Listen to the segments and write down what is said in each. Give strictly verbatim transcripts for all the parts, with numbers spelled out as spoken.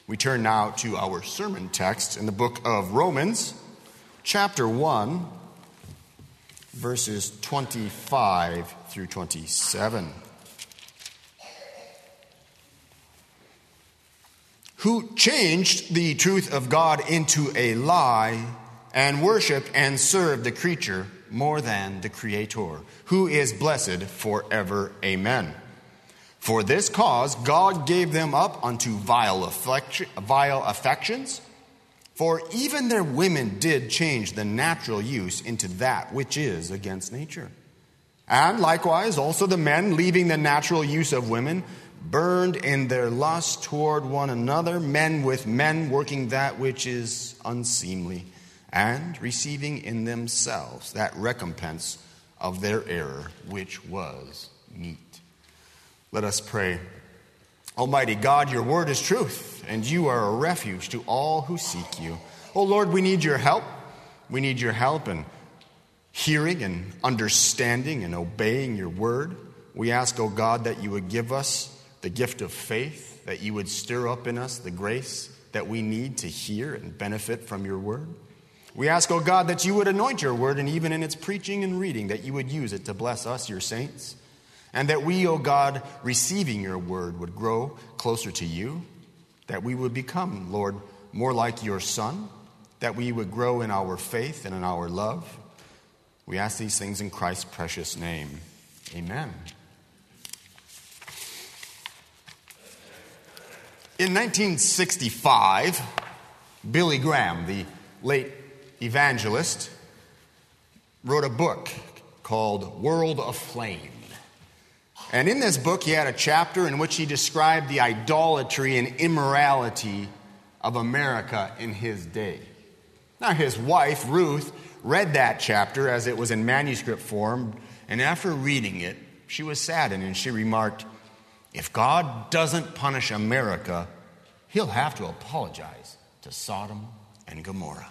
We turn now to our sermon text in the book of Romans, chapter one, verses twenty-five through twenty-seven. Who changed the truth of God into a lie and worshiped and served the creature more than the Creator, who is blessed forever. Amen. For this cause God gave them up unto vile affection, vile affections, for even their women did change the natural use into that which is against nature. And likewise also the men, leaving the natural use of women, burned in their lust toward one another, men with men, working that which is unseemly, and receiving in themselves that recompense of their error, which was meet. Let us pray. Almighty God, your word is truth, and you are a refuge to all who seek you. Oh Lord, we need your help. We need your help in hearing and understanding and obeying your word. We ask, oh God, that you would give us the gift of faith, that you would stir up in us the grace that we need to hear and benefit from your word. We ask, oh God, that you would anoint your word, and even in its preaching and reading, that you would use it to bless us, your saints. And that we, O God, receiving your word, would grow closer to you, that we would become, Lord, more like your Son, that we would grow in our faith and in our love. We ask these things in Christ's precious name. Amen. In nineteen sixty-five, Billy Graham, the late evangelist, wrote a book called World Aflame. And in this book, he had a chapter in which he described the idolatry and immorality of America in his day. Now, his wife, Ruth, read that chapter as it was in manuscript form, and after reading it, she was saddened, and she remarked, "If God doesn't punish America, he'll have to apologize to Sodom and Gomorrah."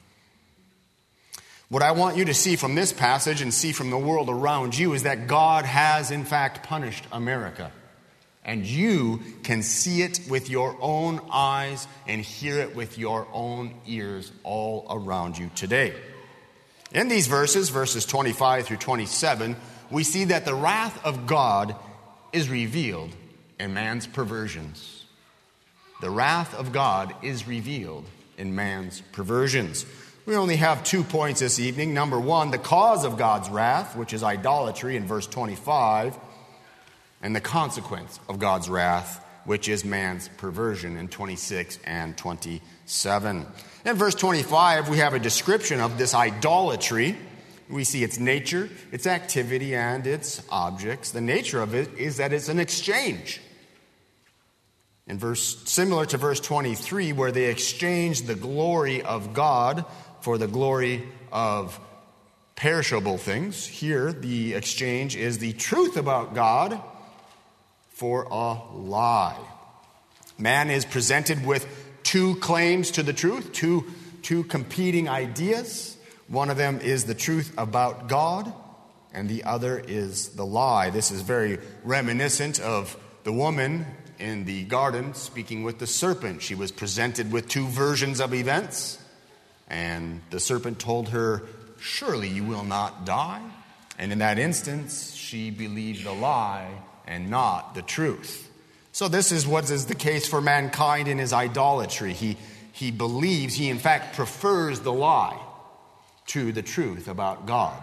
What I want you to see from this passage and see from the world around you is that God has, in fact, punished America. And you can see it with your own eyes and hear it with your own ears all around you today. In these verses, verses twenty-five through twenty-seven, we see that the wrath of God is revealed in man's perversions. The wrath of God is revealed in man's perversions. We only have two points this evening. Number one, the cause of God's wrath, which is idolatry in verse twenty-five, and the consequence of God's wrath, which is man's perversion in twenty-six and twenty-seven. In verse twenty-five, we have a description of this idolatry. We see its nature, its activity, and its objects. The nature of it is that it's an exchange. In verse, similar to verse twenty-three, where they exchanged the glory of God for the glory of perishable things. Here, the exchange is the truth about God for a lie. Man is presented with two claims to the truth, two, two competing ideas. One of them is the truth about God, and the other is the lie. This is very reminiscent of the woman in the garden speaking with the serpent. She was presented with two versions of events. And the serpent told her, "Surely you will not die." And in that instance, she believed the lie and not the truth. So this is what is the case for mankind in his idolatry. He, he believes, he in fact prefers the lie to the truth about God.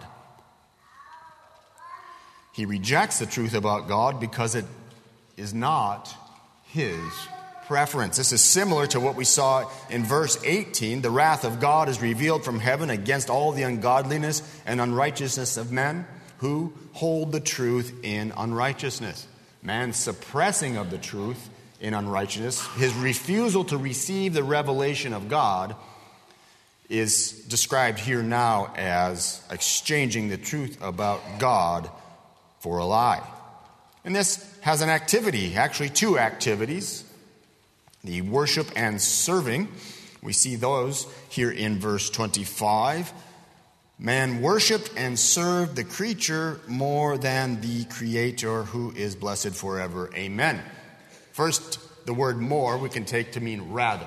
He rejects the truth about God because it is not his preference. This is similar to what we saw in verse eighteen. The wrath of God is revealed from heaven against all the ungodliness and unrighteousness of men who hold the truth in unrighteousness. Man's suppressing of the truth in unrighteousness, his refusal to receive the revelation of God, is described here now as exchanging the truth about God for a lie. And this has an activity, actually two activities. The worship and serving, we see those here in verse twenty-five. Man worshipped and served the creature more than the Creator, who is blessed forever. Amen. First the word more we can take to mean rather.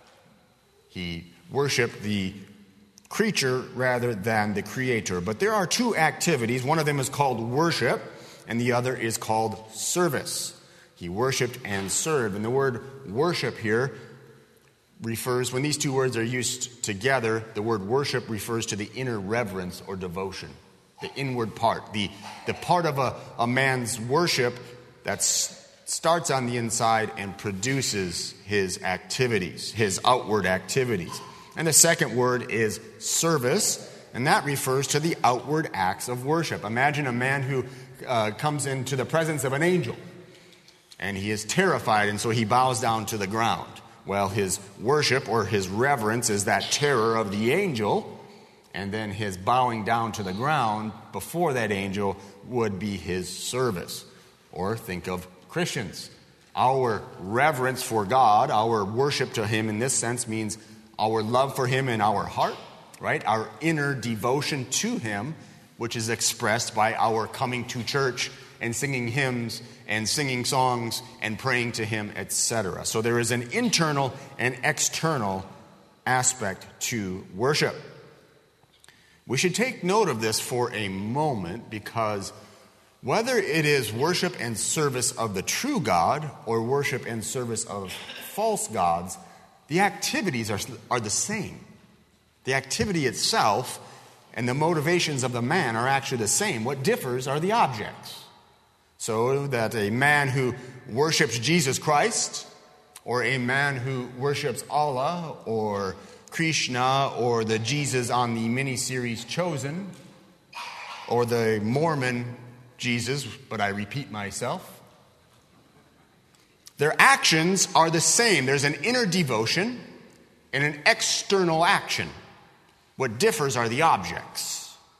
He worshiped the creature rather than the creator. But there are two activities. One of them is called worship, and the other is called service. He worshiped and served. And the word worship here refers, when these two words are used together, the word worship refers to the inner reverence or devotion, the inward part, the, the part of a, a man's worship that s- starts on the inside and produces his activities, his outward activities. And the second word is service, and that refers to the outward acts of worship. Imagine a man who uh, comes into the presence of an angel, and he is terrified, and so he bows down to the ground. Well, his worship or his reverence is that terror of the angel, and then his bowing down to the ground before that angel would be his service. Or think of Christians. Our reverence for God, our worship to Him in this sense means our love for Him in our heart, right? Our inner devotion to Him, which is expressed by our coming to church and singing hymns and singing songs and praying to Him, et cetera. So there is an internal and external aspect to worship. We should take note of this for a moment, because whether it is worship and service of the true God or worship and service of false gods, the activities are, are the same. The activity itself and the motivations of the man are actually the same. What differs are the objects. So that a man who worships Jesus Christ, or a man who worships Allah or Krishna or the Jesus on the miniseries Chosen, or the Mormon Jesus, but I repeat myself, their actions are the same. There's an inner devotion and an external action. What differs are the objects.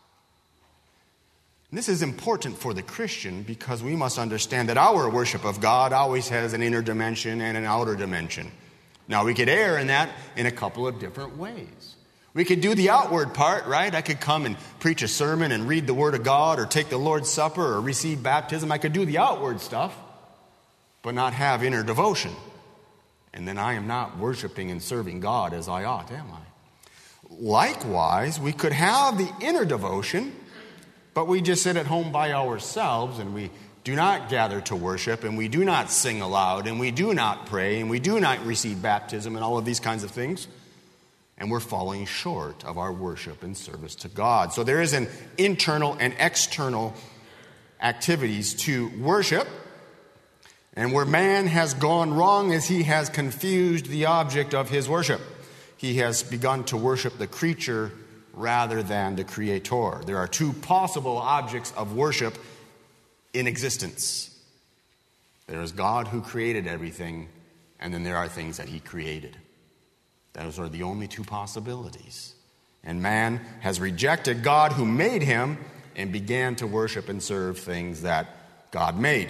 And this is important for the Christian, because we must understand that our worship of God always has an inner dimension and an outer dimension. Now, we could err in that in a couple of different ways. We could do the outward part, right? I could come and preach a sermon and read the Word of God, or take the Lord's Supper, or receive baptism. I could do the outward stuff, but not have inner devotion. And then I am not worshiping and serving God as I ought, am I? Likewise, we could have the inner devotion, but we just sit at home by ourselves, and we do not gather to worship, and we do not sing aloud, and we do not pray, and we do not receive baptism, and all of these kinds of things. And we're falling short of our worship and service to God. So there is an internal and external activities to worship. And where man has gone wrong is he has confused the object of his worship. He has begun to worship the creature rather than the Creator. There are two possible objects of worship in existence. There is God who created everything, and then there are things that He created. Those are the only two possibilities. And man has rejected God who made him and began to worship and serve things that God made.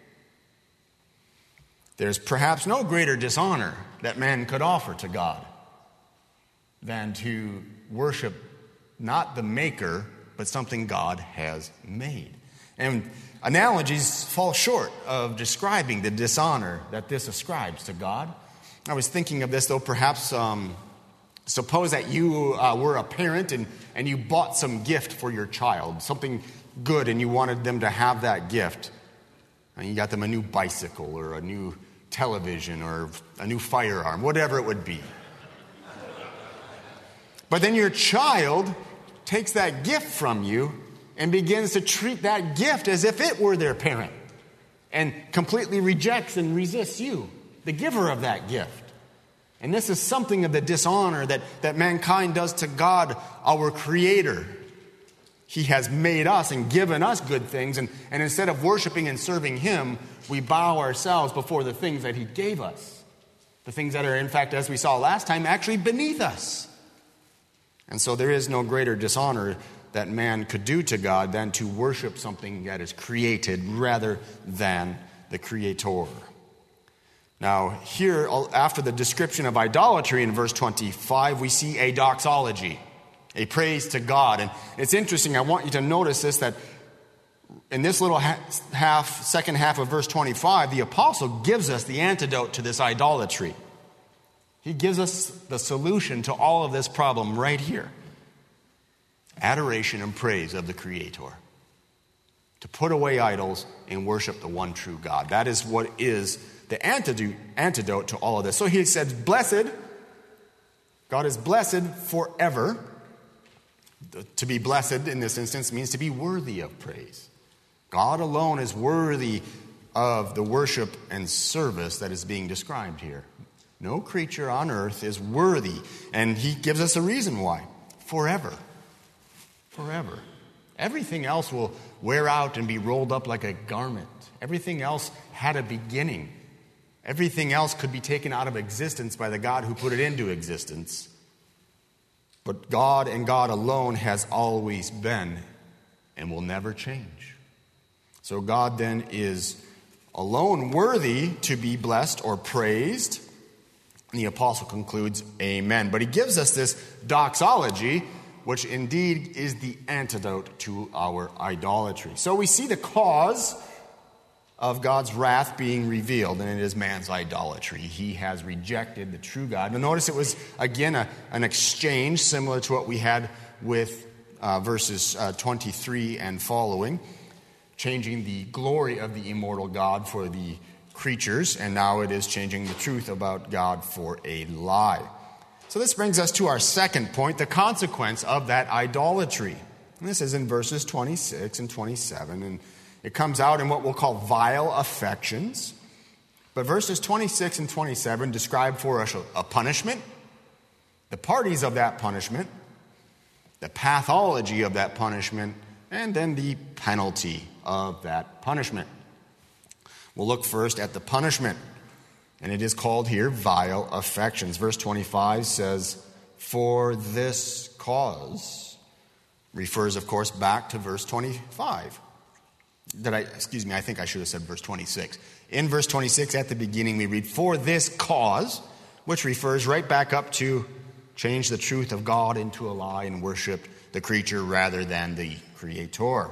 There's perhaps no greater dishonor that man could offer to God than to worship not the maker, but something God has made. And analogies fall short of describing the dishonor that this ascribes to God. I was thinking of this, though, perhaps um, suppose that you uh, were a parent and, and you bought some gift for your child, something good, and you wanted them to have that gift. And you got them a new bicycle or a new television or a new firearm, whatever it would be. But then your child takes that gift from you and begins to treat that gift as if it were their parent, and completely rejects and resists you, the giver of that gift. And this is something of the dishonor that, that mankind does to God, our Creator. He has made us and given us good things, and, and instead of worshiping and serving Him, we bow ourselves before the things that He gave us. The things that are, in fact, as we saw last time, actually beneath us. And so there is no greater dishonor that man could do to God than to worship something that is created rather than the Creator. Now, here, after the description of idolatry in verse twenty-five, we see a doxology, a praise to God. And it's interesting, I want you to notice this, that in this little half, second half of verse twenty-five, the apostle gives us the antidote to this idolatry. He gives us the solution to all of this problem right here. Adoration and praise of the Creator. To put away idols and worship the one true God. That is what is the antidote, antidote to all of this. So he says, blessed, God is blessed forever. To be blessed in this instance means to be worthy of praise. God alone is worthy of the worship and service that is being described here. No creature on earth is worthy. And he gives us a reason why. Forever. Forever. Everything else will wear out and be rolled up like a garment. Everything else had a beginning. Everything else could be taken out of existence by the God who put it into existence. But God and God alone has always been and will never change. So God then is alone worthy to be blessed or praised. And the apostle concludes, amen. But he gives us this doxology, which indeed is the antidote to our idolatry. So we see the cause of God's wrath being revealed, and it is man's idolatry. He has rejected the true God. Now notice it was, again, a, an exchange similar to what we had with uh, verses uh, twenty-three and following, changing the glory of the immortal God for the creatures, and now it is changing the truth about God for a lie. So this brings us to our second point, the consequence of that idolatry. And this is in verses twenty-six and twenty-seven, and it comes out in what we'll call vile affections. But verses twenty-six and twenty-seven describe for us a punishment, the parties of that punishment, the pathology of that punishment, and then the penalty of that punishment. We'll look first at the punishment, and it is called here vile affections. Verse twenty-five says, for this cause, refers, of course, back to verse twenty-five. Did I, excuse me, I think I should have said verse twenty-six. In verse twenty-six, at the beginning, we read, for this cause, which refers right back up to change the truth of God into a lie and worship the creature rather than the Creator.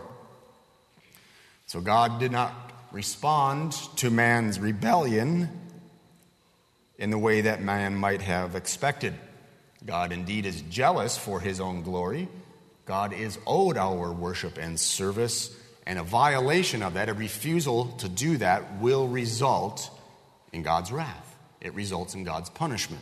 So God did not respond to man's rebellion in the way that man might have expected. God indeed is jealous for his own glory. God is owed our worship and service, and a violation of that, a refusal to do that, will result in God's wrath. It results in God's punishment.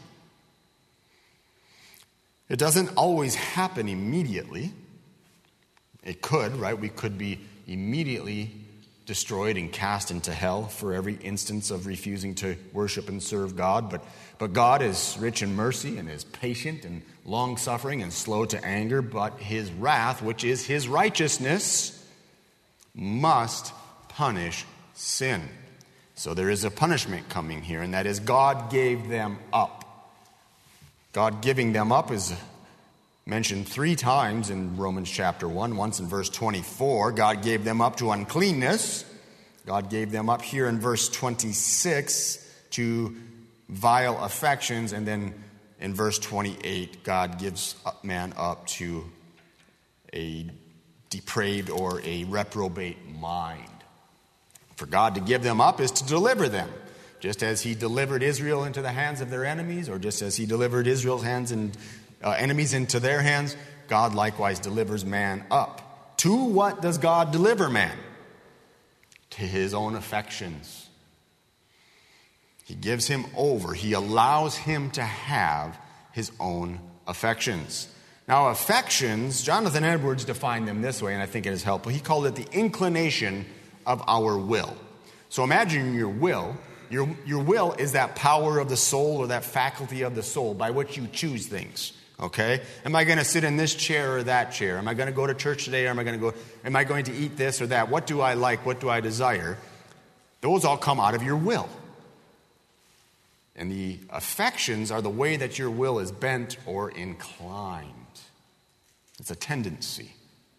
It doesn't always happen immediately. It could, right? We could be immediately destroyed and cast into hell for every instance of refusing to worship and serve God. But, but God is rich in mercy and is patient and long-suffering and slow to anger. But his wrath, which is his righteousness, must punish sin. So there is a punishment coming here, and that is God gave them up. God giving them up is mentioned three times in Romans chapter one. Once in verse twenty-four, God gave them up to uncleanness. God gave them up here in verse twenty-six to vile affections. And then in verse twenty-eight, God gives man up to a depraved or a reprobate mind. For God to give them up is to deliver them. Just as he delivered Israel into the hands of their enemies, or just as he delivered Israel's hands and uh, enemies into their hands, God likewise delivers man up. To what does God deliver man? To his own affections. He gives him over. He allows him to have his own affections. Now, affections, Jonathan Edwards defined them this way, and I think it is helpful. He called it the inclination of our will. So imagine your will. Your, your will is that power of the soul, or that faculty of the soul by which you choose things. Okay? Am I going to sit in this chair or that chair? Am I going to go to church today, or am I going to go? Am I going to eat this or that? What do I like? What do I desire? Those all come out of your will. And the affections are the way that your will is bent or inclined. It's a tendency.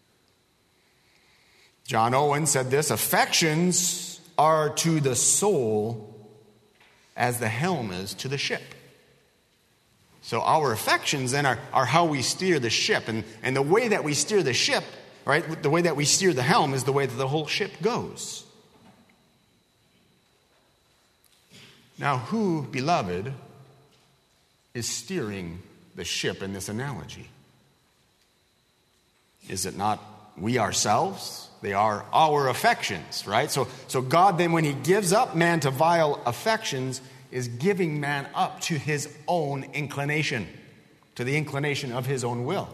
John Owen said this: affections are to the soul as the helm is to the ship. So our affections then are, are how we steer the ship. And, and the way that we steer the ship right? The way that we steer the helm is the way that the whole ship goes. Now, who, beloved, is steering the ship in this analogy? Is it not we ourselves? They are our affections, right? So, so God then, when he gives up man to vile affections, is giving man up to his own inclination, to the inclination of his own will.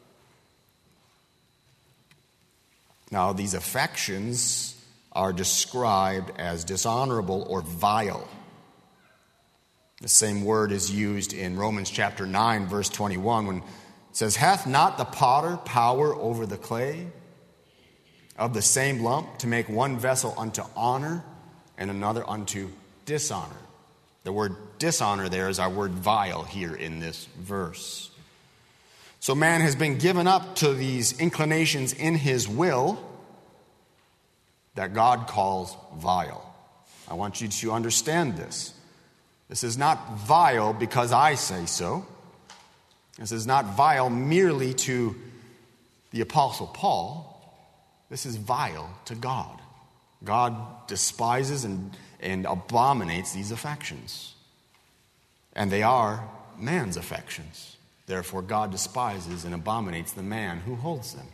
Now, these affections are described as dishonorable or vile. The same word is used in Romans chapter nine, verse twenty-one, when it says, "Hath not the potter power over the clay of the same lump to make one vessel unto honor and another unto dishonor?" The word dishonor there is our word vile here in this verse. So man has been given up to these inclinations in his will that God calls vile. I want you to understand this. This is not vile because I say so. This is not vile merely to the Apostle Paul. This is vile to God. God despises and, and abominates these affections. And they are man's affections. Therefore, God despises and abominates the man who holds them.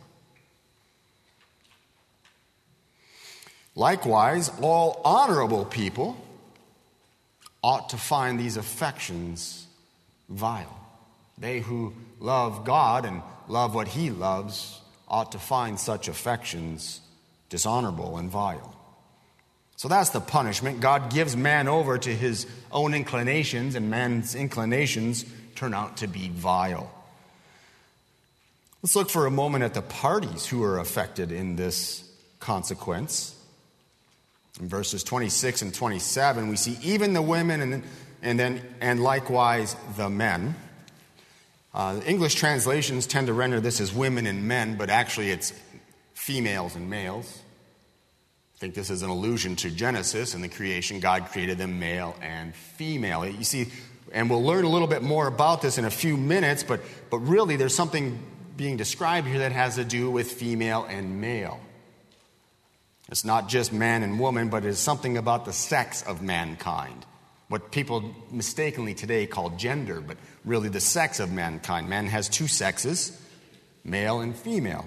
Likewise, all honorable people ought to find these affections vile. They who love God and love what he loves ought to find such affections dishonorable and vile. So that's the punishment. God gives man over to his own inclinations, and man's inclinations turn out to be vile. Let's look for a moment at the parties who are affected in this consequence. In verses twenty-six and twenty-seven, we see even the women and, and then and likewise the men. Uh, English translations tend to render this as women and men, but actually it's females and males. I think this is an allusion to Genesis and the creation. God created them male and female. You see, and we'll learn a little bit more about this in a few minutes, but, but really there's something being described here that has to do with female and male. It's not just man and woman, but it's something about the sex of mankind. What people mistakenly today call gender, but really the sex of mankind. Man has two sexes, male and female.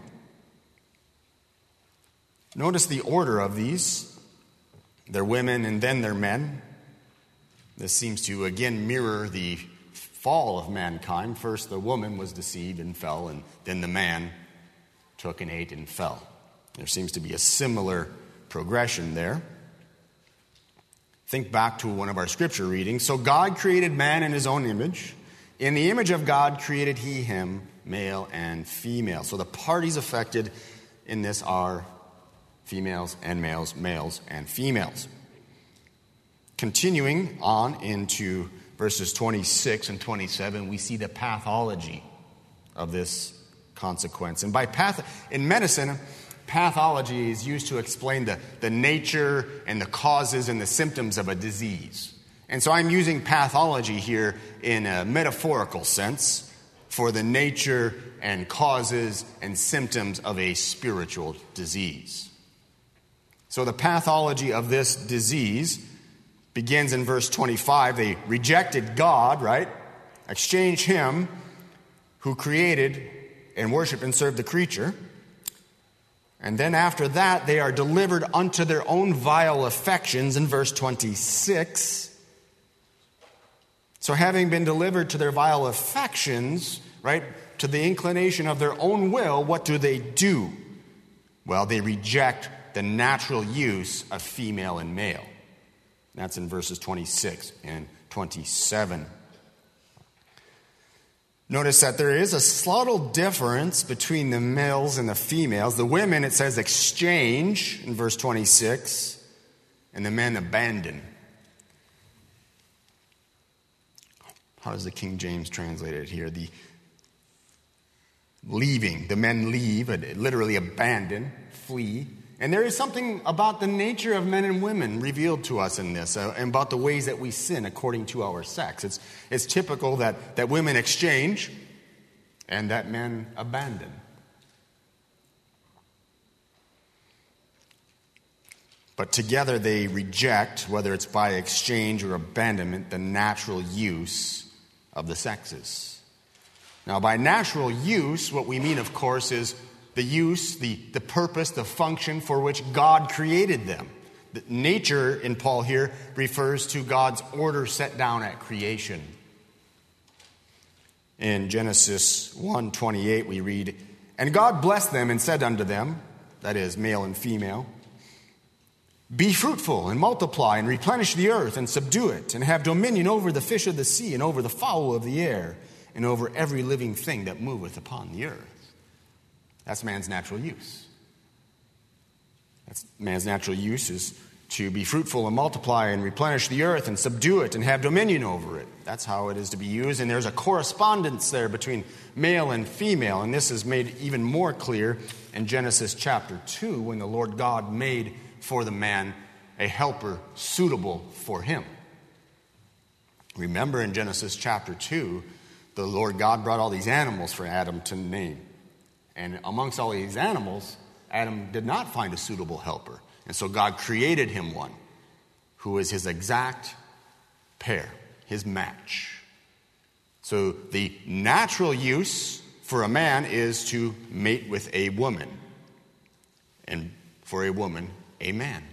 Notice the order of these. They're women and then they're men. This seems to again mirror the fall of mankind. First the woman was deceived and fell, and then the man took and ate and fell. There seems to be a similar progression there. Think back to one of our scripture readings. So God created man in his own image. In the image of God created he him, male and female. So the parties affected in this are females and males, males and females. Continuing on into verses twenty-six and twenty-seven, we see the pathology of this consequence. And by path, in medicine, pathology is used to explain the, the nature and the causes and the symptoms of a disease. And so I'm using pathology here in a metaphorical sense for the nature and causes and symptoms of a spiritual disease. So the pathology of this disease begins in verse twenty-five. They rejected God, right? Exchanged him who created and worshiped and served the creature. And then after that, they are delivered unto their own vile affections in verse twenty-six. So having been delivered to their vile affections, right, to the inclination of their own will, what do they do? Well, they reject the natural use of female and male. That's in verses twenty-six and twenty-seven. Notice that there is a subtle difference between the males and the females. The women, it says, exchange in verse twenty-six, and the men abandon. How does the King James translate it here? The leaving, the men leave, literally abandon, flee. And there is something about the nature of men and women revealed to us in this, uh, and about the ways that we sin according to our sex. It's, it's typical that, that women exchange and that men abandon. But together they reject, whether it's by exchange or abandonment, the natural use of the sexes. Now, by natural use, what we mean, of course, is the use, the, the purpose, the function for which God created them. The nature, in Paul here, refers to God's order set down at creation. In Genesis one twenty-eight, we read, "And God blessed them and said unto them," that is, male and female, "Be fruitful and multiply and replenish the earth and subdue it and have dominion over the fish of the sea and over the fowl of the air and over every living thing that moveth upon the earth." That's man's natural use. That's man's natural use is to be fruitful and multiply and replenish the earth and subdue it and have dominion over it. That's how it is to be used. And there's a correspondence there between male and female. And this is made even more clear in Genesis chapter two, when the Lord God made for the man a helper suitable for him. Remember, in Genesis chapter two, the Lord God brought all these animals for Adam to name. And amongst all these animals, Adam did not find a suitable helper. And so God created him one who is his exact pair, his match. So the natural use for a man is to mate with a woman, and for a woman, a man.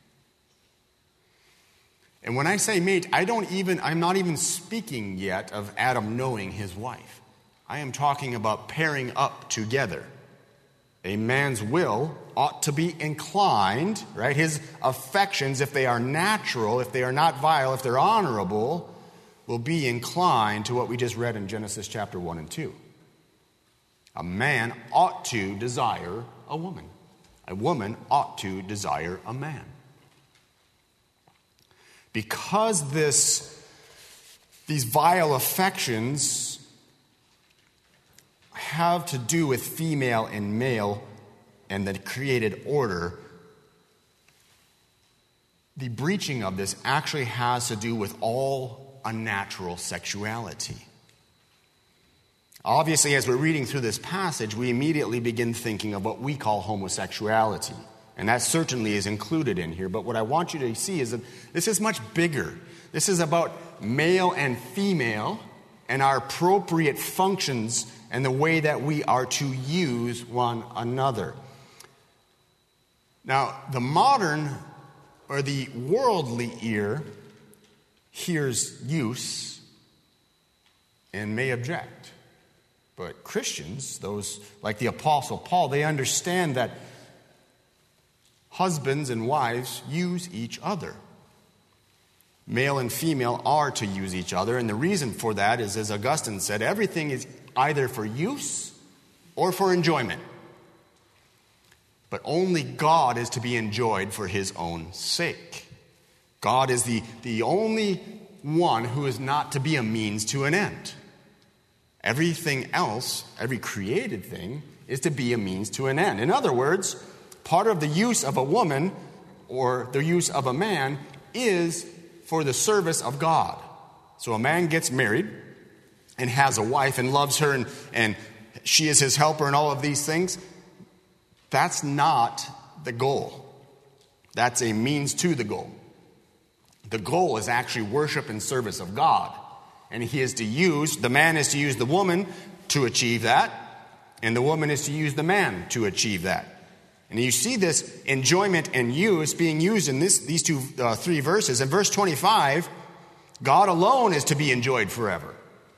And when I say mate, I don't even, I'm not even speaking yet of Adam knowing his wife. I am talking about pairing up together. A man's will ought to be inclined, right? His affections, if they are natural, if they are not vile, if they're honorable, will be inclined to what we just read in Genesis chapter one and two. A man ought to desire a woman. A woman ought to desire a man. Because this, these vile affections have to do with female and male and the created order, the breaching of this actually has to do with all unnatural sexuality. Obviously, as we're reading through this passage, we immediately begin thinking of what we call homosexuality. And that certainly is included in here. But what I want you to see is that this is much bigger. This is about male and female and our appropriate functions and the way that we are to use one another. Now, the modern or the worldly ear hears use and may object. But Christians, those like the Apostle Paul, they understand that husbands and wives use each other. Male and female are to use each other, and the reason for that is, as Augustine said, everything is either for use or for enjoyment. But only God is to be enjoyed for his own sake. God is the, the only one who is not to be a means to an end. Everything else, every created thing, is to be a means to an end. In other words, part of the use of a woman or the use of a man is for the service of God. So a man gets married and has a wife and loves her and, and she is his helper and all of these things. That's not the goal. That's a means to the goal. The goal is actually worship and service of God. And he is to use, the man is to use the woman to achieve that, and the woman is to use the man to achieve that. And you see this enjoyment and use being used in this, these two, uh, three verses. In verse twenty-five, God alone is to be enjoyed forever.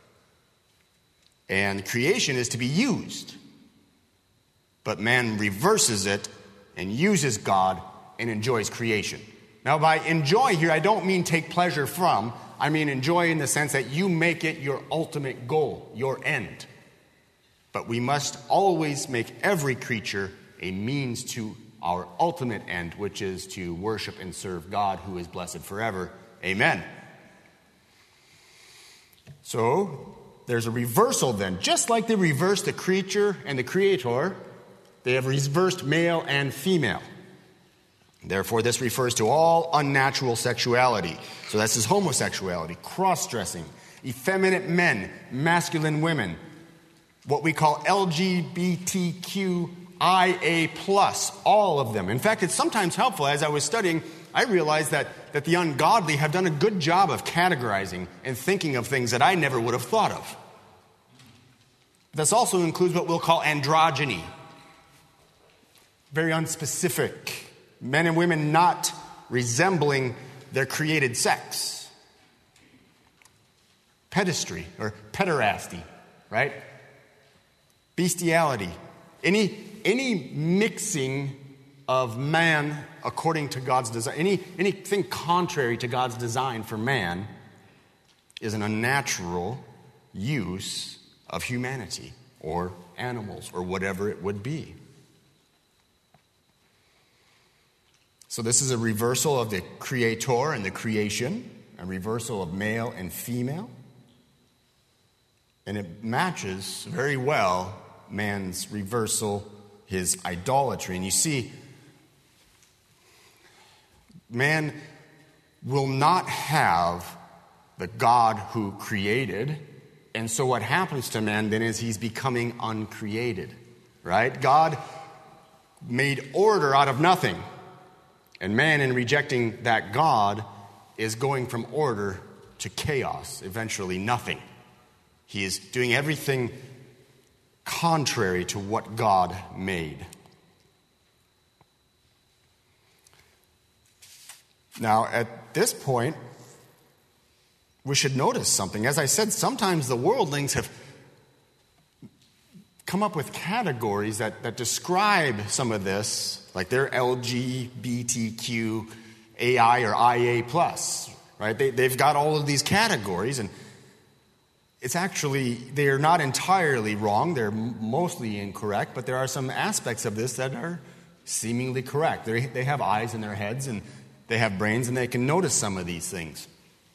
And creation is to be used. But man reverses it and uses God and enjoys creation. Now, by enjoy here, I don't mean take pleasure from. I mean enjoy in the sense that you make it your ultimate goal, your end. But we must always make every creature a means to our ultimate end, which is to worship and serve God, who is blessed forever. Amen. So, there's a reversal then. Just like they reversed the creature and the creator, they have reversed male and female. Therefore, this refers to all unnatural sexuality. So this is homosexuality, cross-dressing, effeminate men, masculine women, what we call L G B T Q I A plus, all of them. In fact, it's sometimes helpful. As I was studying, I realized that, that the ungodly have done a good job of categorizing and thinking of things that I never would have thought of. This also includes what we'll call androgyny. Very unspecific. Men and women not resembling their created sex. Pedestry or pederasty, right? Bestiality. Any, any mixing of man according to God's design, any, anything contrary to God's design for man is an unnatural use of humanity or animals or whatever it would be. So this is a reversal of the creator and the creation, a reversal of male and female. And it matches very well man's reversal, his idolatry. And you see, man will not have the God who created. And so what happens to man then is he's becoming uncreated, right? God made order out of nothing. And man, in rejecting that God, is going from order to chaos, eventually nothing. He is doing everything contrary to what God made. Now, at this point, we should notice something. As I said, sometimes the worldlings have come up with categories that, that describe some of this, like they're L G B T Q A I or I A plus, right? They, they've got all of these categories, and it's actually, they're not entirely wrong. They're mostly incorrect, but there are some aspects of this that are seemingly correct. They, they have eyes in their heads, and they have brains, and they can notice some of these things.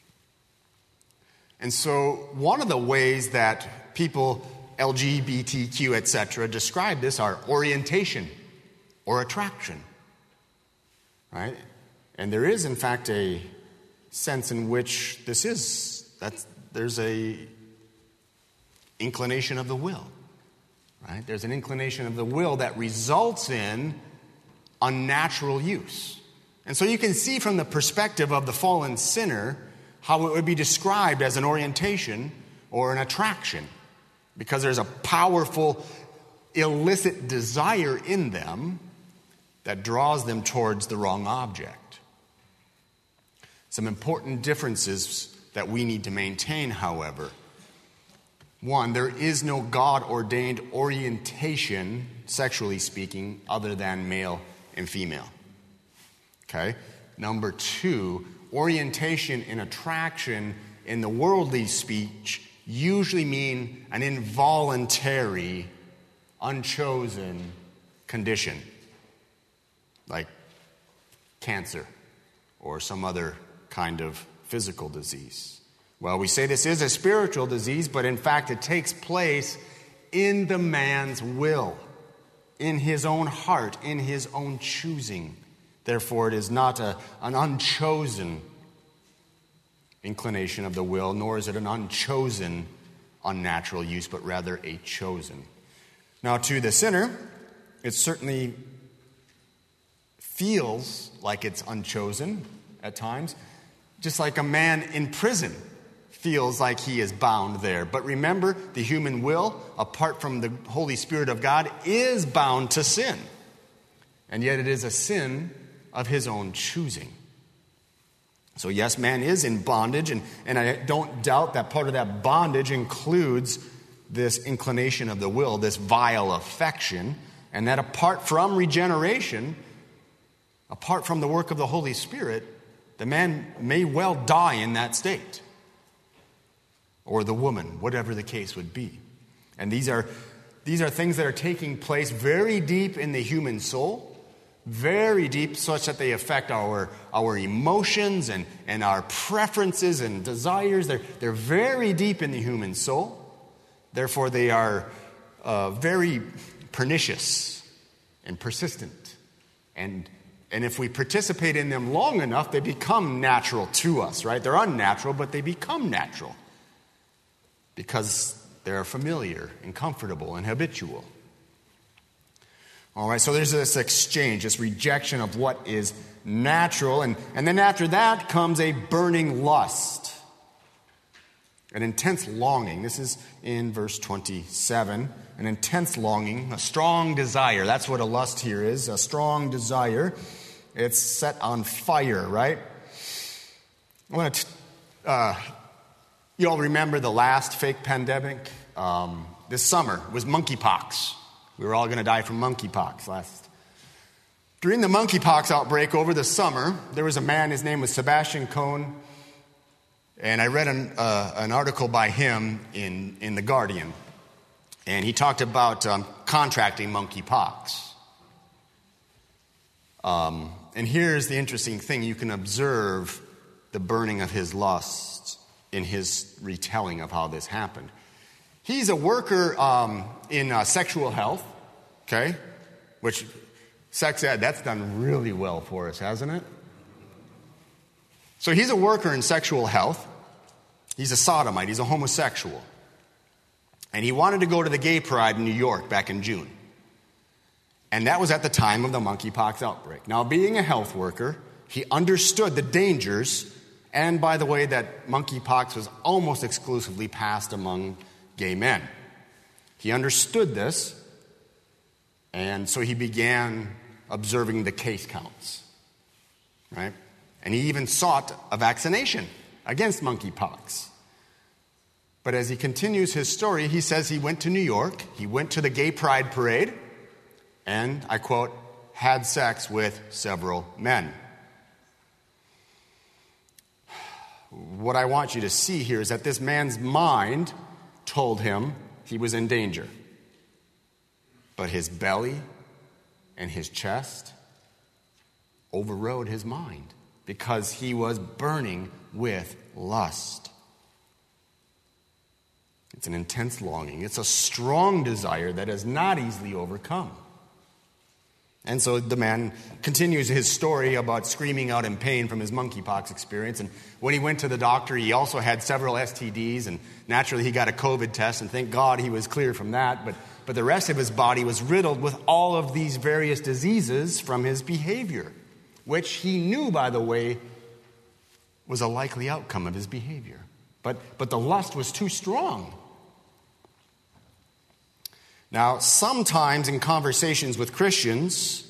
And so one of the ways that people, L G B T Q, et cetera, describe this are orientation or attraction, right? And there is, in fact, a sense in which this is, that's, there's a inclination of the will, right? There's an inclination of the will that results in unnatural use. And so you can see from the perspective of the fallen sinner how it would be described as an orientation or an attraction, because there's a powerful illicit desire in them that draws them towards the wrong object. Some important differences that we need to maintain, however. One, there is no God-ordained orientation, sexually speaking, other than male and female. Okay? Number two, orientation and attraction in the worldly speech usually mean an involuntary, unchosen condition, like cancer or some other kind of physical disease. Well, we say this is a spiritual disease, but in fact it takes place in the man's will, in his own heart, in his own choosing. Therefore, it is not a, an unchosen inclination of the will, nor is it an unchosen unnatural use, but rather a chosen. Now, to the sinner, it certainly feels like it's unchosen at times, just like a man in prison feels like he is bound there. But remember, the human will, apart from the Holy Spirit of God, is bound to sin. And yet it is a sin of his own choosing. So yes, man is in bondage, and, and I don't doubt that part of that bondage includes this inclination of the will, this vile affection, and that apart from regeneration, apart from the work of the Holy Spirit, the man may well die in that state. Or the woman, whatever the case would be. And these are, these are things that are taking place very deep in the human soul, very deep, such that they affect our, our emotions and, and our preferences and desires. They're, they're very deep in the human soul. Therefore, they are uh, very pernicious and persistent. And, and if we participate in them long enough, they become natural to us, right? They're unnatural, but they become natural because they're familiar and comfortable and habitual. All right, so there's this exchange, this rejection of what is natural. And, and then after that comes a burning lust, an intense longing. This is in verse twenty-seven. An intense longing, a strong desire. That's what a lust here is, a strong desire. It's set on fire, right? I want to, uh, you all remember the last fake pandemic? Um, this summer was monkeypox. We were all going to die from monkeypox last. During the monkeypox outbreak over the summer, there was a man, his name was Sebastian Cohn, and I read an, uh, an article by him in, in The Guardian, and he talked about um, contracting monkeypox. Um, and here's the interesting thing. You can observe the burning of his lust in his retelling of how this happened. He's a worker um, in uh, sexual health, okay? Which, sex ed, that's done really well for us, hasn't it? So he's a worker in sexual health. He's a sodomite. He's a homosexual. And he wanted to go to the gay pride in New York back in June. And that was at the time of the monkeypox outbreak. Now, being a health worker, he understood the dangers, and by the way, that monkeypox was almost exclusively passed among gay men. He understood this, and so he began observing the case counts, right? And he even sought a vaccination against monkeypox. But as he continues his story, he says he went to New York, he went to the gay pride parade, and, I quote, had sex with several men. What I want you to see here is that this man's mind told him he was in danger. But his belly and his chest overrode his mind because he was burning with lust. It's an intense longing. It's a strong desire that is not easily overcome. And so the man continues his story about screaming out in pain from his monkeypox experience. And when he went to the doctor, he also had several S T Ds. And naturally, he got a COVID test. And thank God he was clear from that. But, but the rest of his body was riddled with all of these various diseases from his behavior, which he knew, by the way, was a likely outcome of his behavior. But, but the lust was too strong. Now, sometimes in conversations with Christians,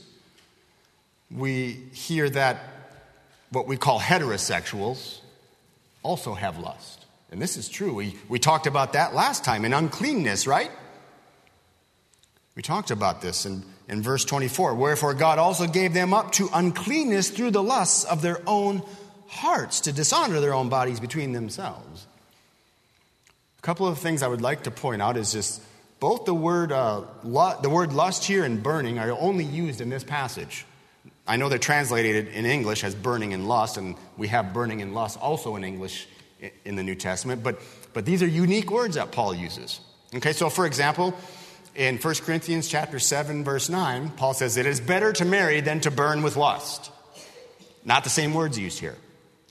we hear that what we call heterosexuals also have lust. And this is true. We, we talked about that last time in uncleanness, right? We talked about this in, in verse twenty-four. Wherefore God also gave them up to uncleanness through the lusts of their own hearts, to dishonor their own bodies between themselves. A couple of things I would like to point out is just both the word uh, lu- the word lust here and burning are only used in this passage. I know they're translated in English as burning and lust, and we have burning and lust also in English in the New Testament, but, but these are unique words that Paul uses. Okay, so for example, in First Corinthians chapter seven, verse nine, Paul says, it is better to marry than to burn with lust. Not the same words used here.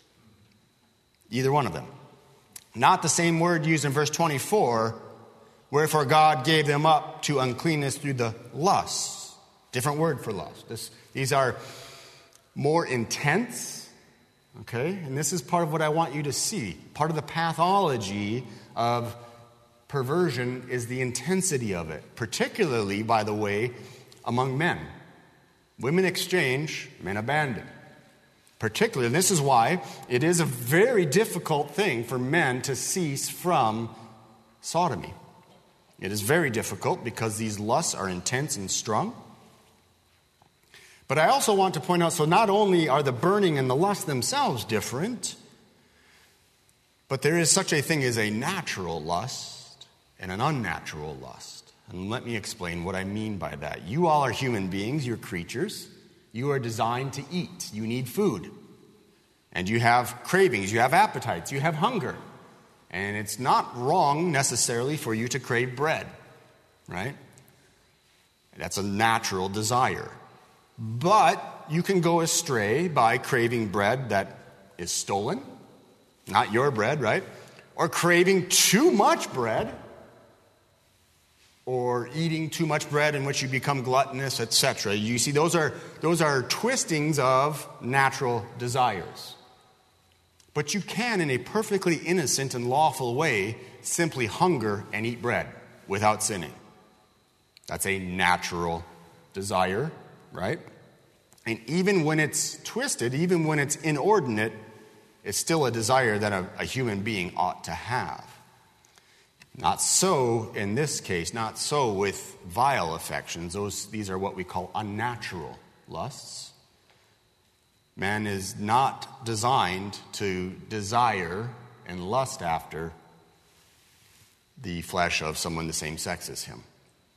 Either one of them. Not the same word used in verse twenty-four, wherefore God gave them up to uncleanness through the lusts. Different word for lust. This, these are more intense, okay? And this is part of what I want you to see. Part of the pathology of perversion is the intensity of it, particularly, by the way, among men. Women exchange, men abandon. Particularly, and this is why it is a very difficult thing for men to cease from sodomy. It is very difficult because these lusts are intense and strong. But I also want to point out, so not only are the burning and the lust themselves different, but there is such a thing as a natural lust and an unnatural lust. And let me explain what I mean by that. You all are human beings, you're creatures. You are designed to eat. You need food. And you have cravings, you have appetites, you have hunger. And it's not wrong necessarily for you to crave bread, right? That's a natural desire. But you can go astray by craving bread that is stolen, not your bread, right? Or craving too much bread, or eating too much bread in which you become gluttonous, et cetera. You see, those are, those are twistings of natural desires. But you can, in a perfectly innocent and lawful way, simply hunger and eat bread without sinning. That's a natural desire, right? And even when it's twisted, even when it's inordinate, it's still a desire that a, a human being ought to have. Not so in this case, not so with vile affections. Those, these are what we call unnatural lusts. Man is not designed to desire and lust after the flesh of someone the same sex as him.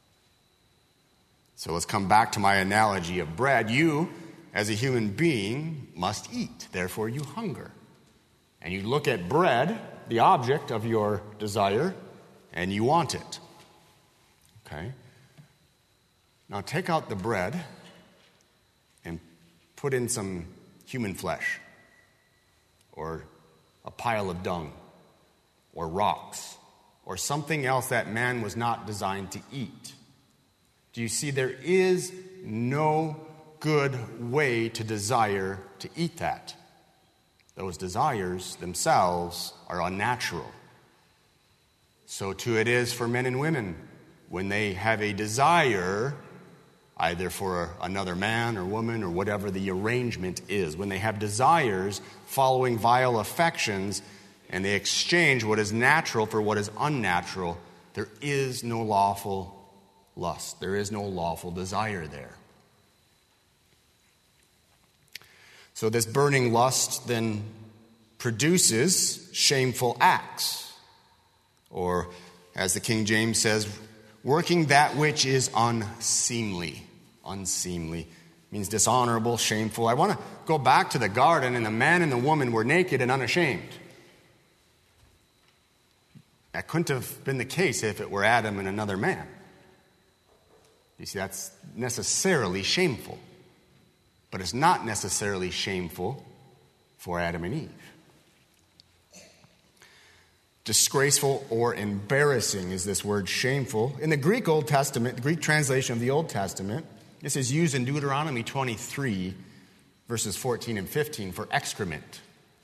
So let's come back to my analogy of bread. You, as a human being, must eat. Therefore, you hunger. And you look at bread, the object of your desire, and you want it. Okay? Now take out the bread and put in some human flesh, or a pile of dung, or rocks, or something else that man was not designed to eat. Do you see, there is no good way to desire to eat that. Those desires themselves are unnatural. So too it is for men and women. When they have a desire, either for another man or woman or whatever the arrangement is, when they have desires following vile affections and they exchange what is natural for what is unnatural, there is no lawful lust. There is no lawful desire there. So this burning lust then produces shameful acts. Or, as the King James says, working that which is unseemly. Unseemly means dishonorable, shameful. I want to go back to the garden, and the man and the woman were naked and unashamed. That couldn't have been the case if it were Adam and another man. You see, that's necessarily shameful. But it's not necessarily shameful for Adam and Eve. Disgraceful or embarrassing is this word shameful. In the Greek Old Testament, the Greek translation of the Old Testament, this is used in Deuteronomy twenty-three, verses fourteen and fifteen, for excrement.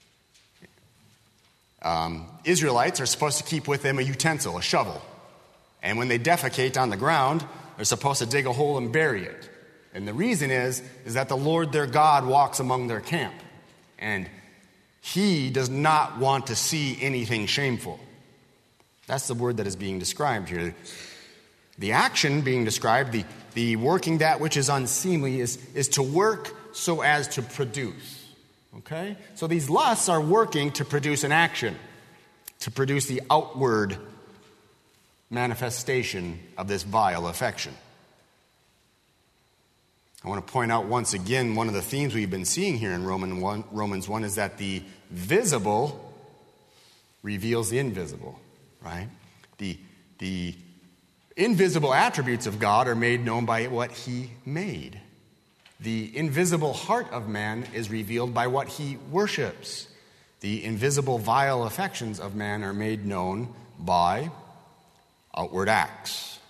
Um, Israelites are supposed to keep with them a utensil, a shovel. And when they defecate on the ground, they're supposed to dig a hole and bury it. And the reason is, is that the Lord their God walks among their camp. And He does not want to see anything shameful. That's the word that is being described here. The action being described, the, the working that which is unseemly, is, is to work so as to produce. Okay? So these lusts are working to produce an action, to produce the outward manifestation of this vile affection. I want to point out once again, one of the themes we've been seeing here in Romans one, Romans one is that the visible reveals the invisible, right? The, the invisible attributes of God are made known by what He made. The invisible heart of man is revealed by what he worships. The invisible vile affections of man are made known by outward acts.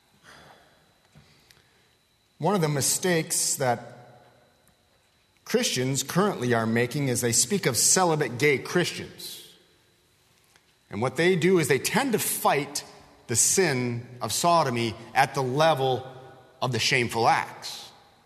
One of the mistakes that Christians currently are making is they speak of celibate gay Christians. And what they do is they tend to fight the sin of sodomy at the level of the shameful acts.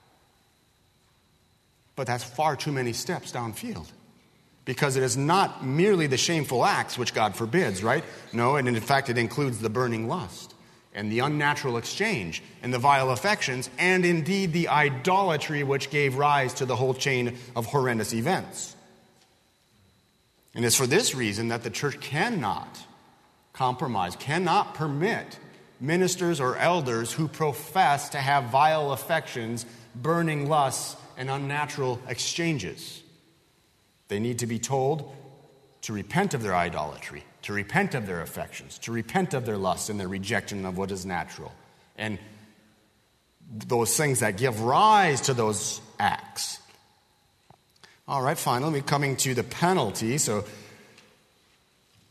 But that's far too many steps downfield. Because it is not merely the shameful acts which God forbids, right? No, and in fact it includes the burning lust and the unnatural exchange and the vile affections and indeed the idolatry which gave rise to the whole chain of horrendous events. And it's for this reason that the church cannot compromise, cannot permit ministers or elders who profess to have vile affections, burning lusts, and unnatural exchanges. They need to be told to repent of their idolatry, to repent of their affections, to repent of their lusts and their rejection of what is natural. And those things that give rise to those acts. All right, finally, we're coming to the penalty. So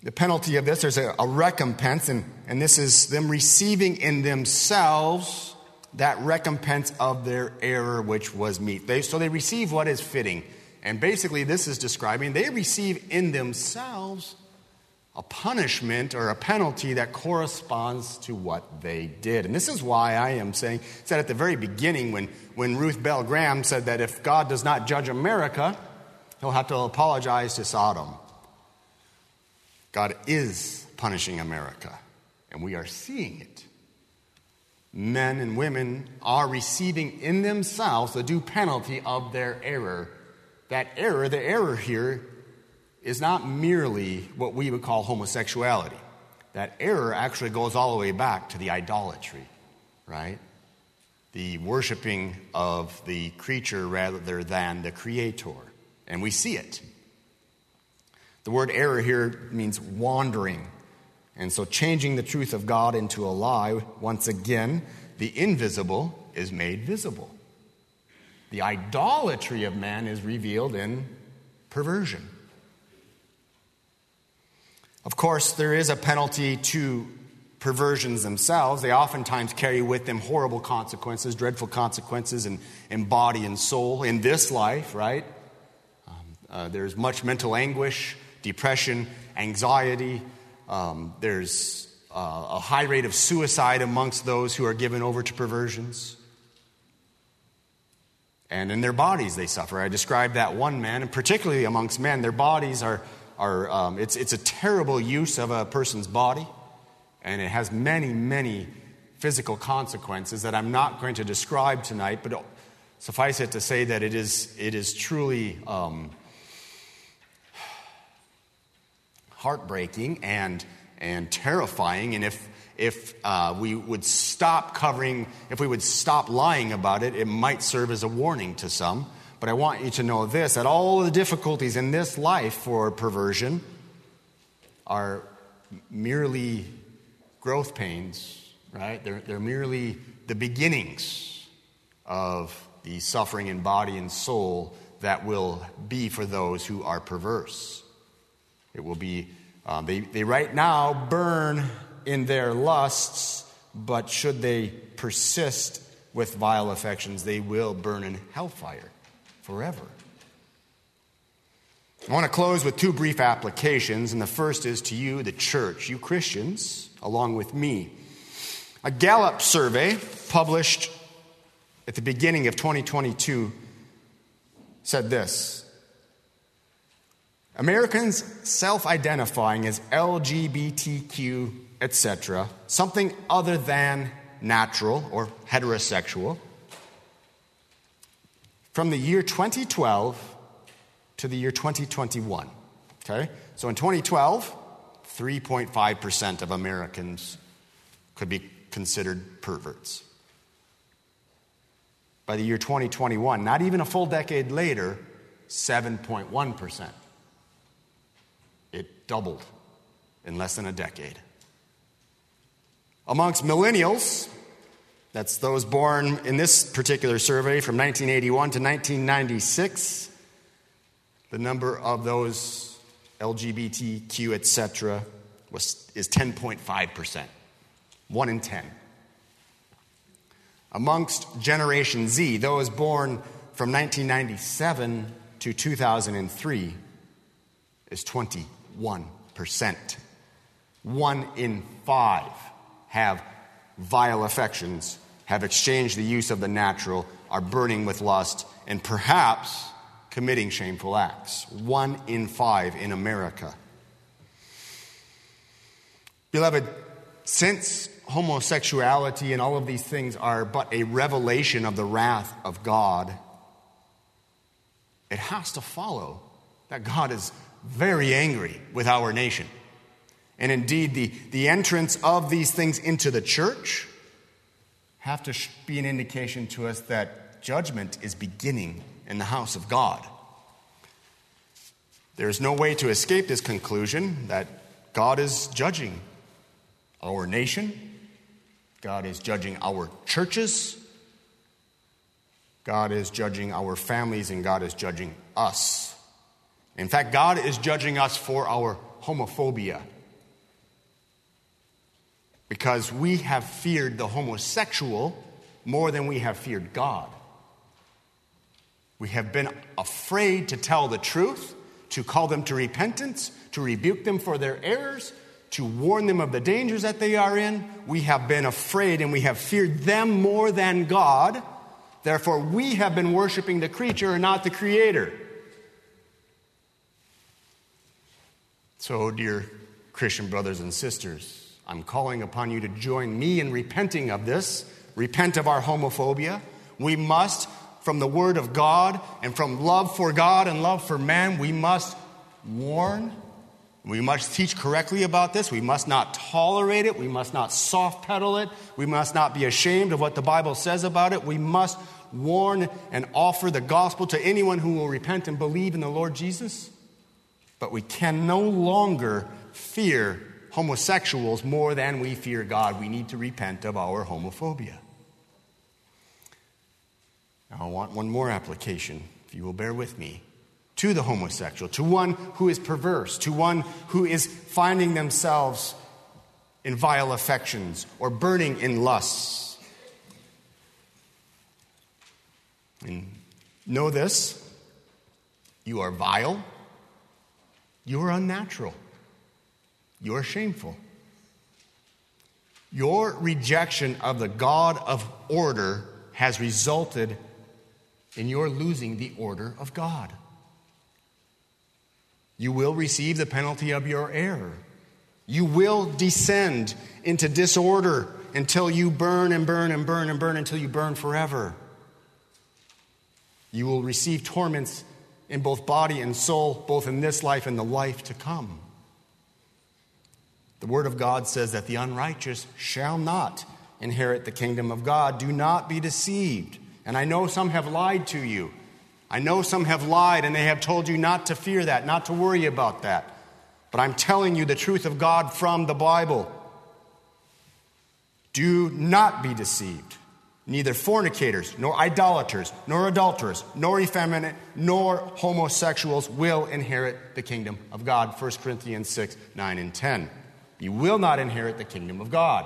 The penalty of this, there's a, a recompense, and, and this is them receiving in themselves that recompense of their error, which was meet. They, so they receive what is fitting. And basically this is describing, they receive in themselves a punishment or a penalty that corresponds to what they did. And this is why I am saying, said at the very beginning when, when Ruth Bell Graham said that if God does not judge America, he'll have to apologize to Sodom. God is punishing America, and we are seeing it. Men and women are receiving in themselves the due penalty of their error. That error, the error here, is not merely what we would call homosexuality. That error actually goes all the way back to the idolatry, right? The worshiping of the creature rather than the creator. And we see it. The word error here means wandering. And so changing the truth of God into a lie, once again, the invisible is made visible. The idolatry of man is revealed in perversion. Of course, there is a penalty to perversions themselves. They oftentimes carry with them horrible consequences, dreadful consequences in, in body and soul in this life, right? Um, uh, there's much mental anguish, depression, anxiety. Um, there's uh, a high rate of suicide amongst those who are given over to perversions. And in their bodies they suffer. I described that one man, and particularly amongst men, their bodies are, are um, it's, it's a terrible use of a person's body, and it has many, many physical consequences that I'm not going to describe tonight, but suffice it to say that it is, it is truly um, heartbreaking and, and terrifying, and if If uh, we would stop covering, if we would stop lying about it, it might serve as a warning to some. But I want you to know this, that all the difficulties in this life for perversion are merely growth pains, right? They're, they're merely the beginnings of the suffering in body and soul that will be for those who are perverse. It will be, um, they, they right now burn in their lusts, but should they persist with vile affections, they will burn in hellfire forever. I want to close with two brief applications, and the first is to you, the church, you Christians, along with me. A Gallup survey published at the beginning of twenty twenty-two said this: Americans self-identifying as L G B T Q et cetera, something other than natural or heterosexual, from the year twenty twelve to the year twenty twenty-one. Okay? So in twenty twelve, three point five percent of Americans could be considered perverts. By the year twenty twenty-one, not even a full decade later, seven point one percent. It doubled in less than a decade. Amongst millennials, that's those born in this particular survey from nineteen eighty-one to nineteen ninety-six, the number of those L G B T Q, et cetera, was, is ten point five percent. One in ten. Amongst Generation Z, those born from nineteen ninety-seven to two thousand three, is twenty-one percent. One in five have vile affections, have exchanged the use of the natural, are burning with lust, and perhaps committing shameful acts. One in five in America. Beloved, since homosexuality and all of these things are but a revelation of the wrath of God, it has to follow that God is very angry with our nation. And indeed, the, the entrance of these things into the church have to be an indication to us that judgment is beginning in the house of God. There's no way to escape this conclusion that God is judging our nation, God is judging our churches, God is judging our families, and God is judging us. In fact, God is judging us for our homophobia because we have feared the homosexual more than we have feared God. We have been afraid to tell the truth, to call them to repentance, to rebuke them for their errors, to warn them of the dangers that they are in. We have been afraid and we have feared them more than God. Therefore, we have been worshiping the creature and not the Creator. So, dear Christian brothers and sisters, I'm calling upon you to join me in repenting of this. Repent of our homophobia. We must, from the Word of God and from love for God and love for man, we must warn. We must teach correctly about this. We must not tolerate it. We must not soft pedal it. We must not be ashamed of what the Bible says about it. We must warn and offer the gospel to anyone who will repent and believe in the Lord Jesus. But we can no longer fear homosexuals more than we fear God. We need to repent of our homophobia. Now, I want one more application, if you will bear with me, to the homosexual, to one who is perverse, to one who is finding themselves in vile affections or burning in lusts. And know this, you are vile, you are unnatural, you are shameful. Your rejection of the God of order has resulted in your losing the order of God. You will receive the penalty of your error. You will descend into disorder until you burn and burn and burn and burn until you burn forever. You will receive torments in both body and soul, both in this life and the life to come. The Word of God says that the unrighteous shall not inherit the kingdom of God. Do not be deceived. And I know some have lied to you. I know some have lied and they have told you not to fear that, not to worry about that. But I'm telling you the truth of God from the Bible. Do not be deceived. Neither fornicators, nor idolaters, nor adulterers, nor effeminate, nor homosexuals will inherit the kingdom of God. First Corinthians six, nine, and ten. You will not inherit the kingdom of God.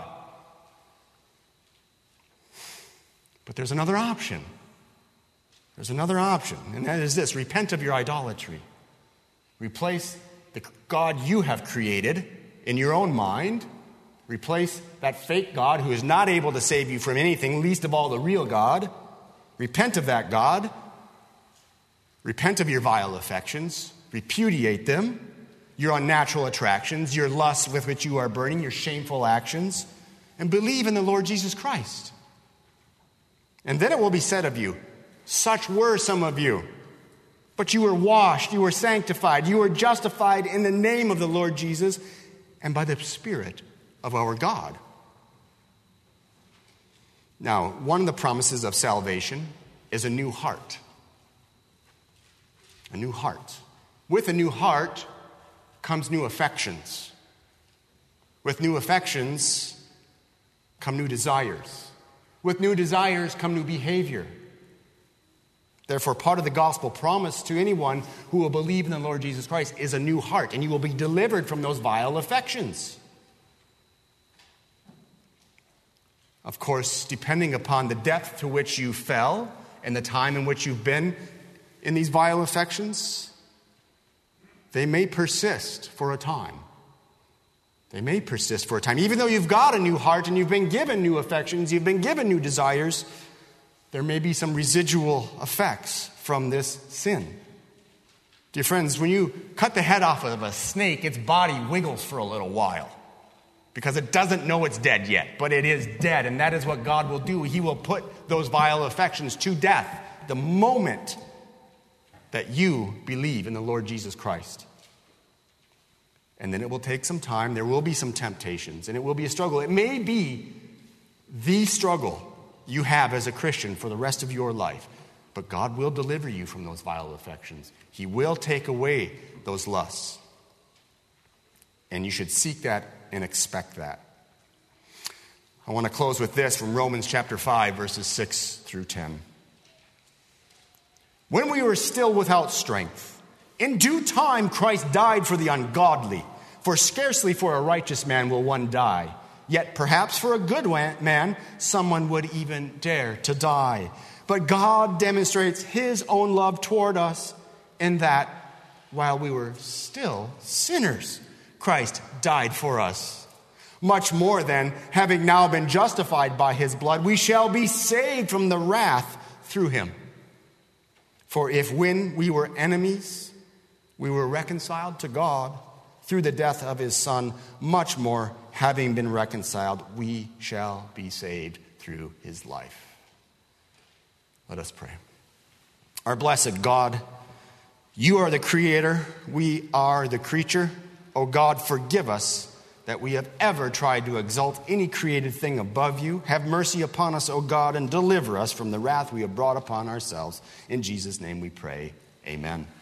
But there's another option. There's another option, and that is this. Repent of your idolatry. Replace the God you have created in your own mind. Replace that fake God who is not able to save you from anything, least of all the real God. Repent of that God. Repent of your vile affections. Repudiate them. Your unnatural attractions, your lusts with which you are burning, your shameful actions. And believe in the Lord Jesus Christ. And then it will be said of you, such were some of you. But you were washed, you were sanctified, you were justified in the name of the Lord Jesus and by the Spirit of our God. Now, one of the promises of salvation is a new heart. A new heart. With a new heart comes new affections. With new affections come new desires. With new desires come new behavior. Therefore, part of the gospel promise to anyone who will believe in the Lord Jesus Christ is a new heart, and you will be delivered from those vile affections. Of course, depending upon the depth to which you fell and the time in which you've been in these vile affections, they may persist for a time. They may persist for a time. Even though you've got a new heart and you've been given new affections, you've been given new desires, there may be some residual effects from this sin. Dear friends, when you cut the head off of a snake, its body wiggles for a little while because it doesn't know it's dead yet, but it is dead, and that is what God will do. He will put those vile affections to death the moment that you believe in the Lord Jesus Christ. And then it will take some time. There will be some temptations, and it will be a struggle. It may be the struggle you have as a Christian for the rest of your life. But God will deliver you from those vile affections. He will take away those lusts. And you should seek that and expect that. I want to close with this from Romans chapter five, verses six through ten. When we were still without strength, in due time Christ died for the ungodly. For scarcely for a righteous man will one die, Yet perhaps for a good man, someone would even dare to die. But God demonstrates his own love toward us in that while we were still sinners, Christ died for us. Much more then, having now been justified by his blood, we shall be saved from the wrath through him. For if when we were enemies, we were reconciled to God through the death of his Son, much more, having been reconciled, we shall be saved through his life. Let us pray. Our blessed God, you are the creator, we are the creature. O God, forgive us that we have ever tried to exalt any created thing above you. Have mercy upon us, O God, and deliver us from the wrath we have brought upon ourselves. In Jesus' name we pray. Amen.